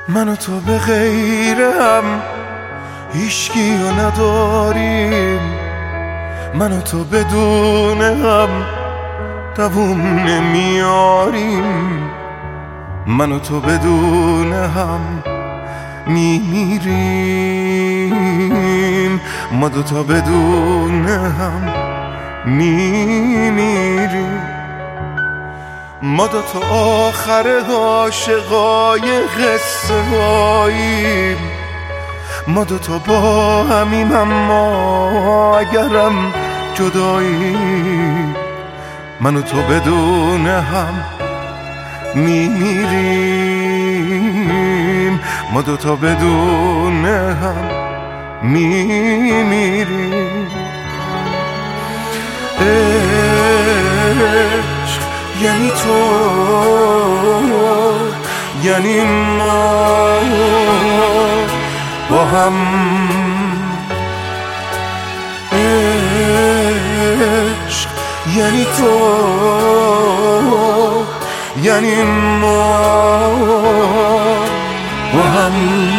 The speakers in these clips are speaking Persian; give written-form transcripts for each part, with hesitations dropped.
من و تو به غیر هم هیچکیو نداریم، من و تو بدون هم دووم نمیاریم، من و تو بدون هم میمیریم، ما دوتا بدون هم میمیریم، ما دوتا آخر عاشقای قصه هاییم، ما دوتا با همیم اما اگرم جداییم، من و تو بدون هم میمیریم، ما دوتا بدون هم میمیریم. عشق یعنی تو، یعنی ما با هم، عشق یعنی تو، یعنی ما با هم.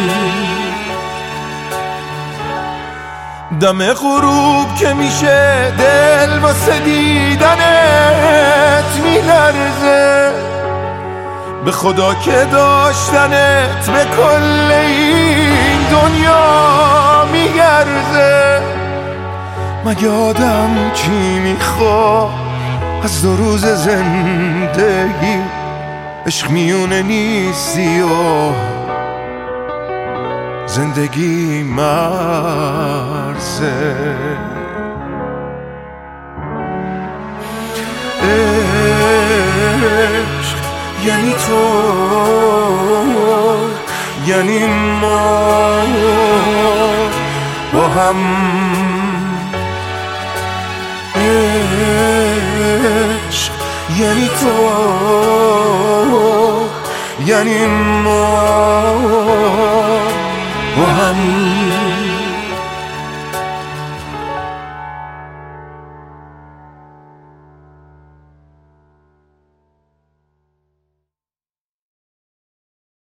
دم غروب که میشه دل واسه دیدنت میلرزه، به خدا که داشتنت به کل این دنیا میگرزه. مگه آدم چی میخواد از 2 روز زندگی؟ عشق میونه نیستی و زندگی مرزه. عشق یعنی تو، یعنی ما با هم، عشق یعنی تو، یعنی ما با هم.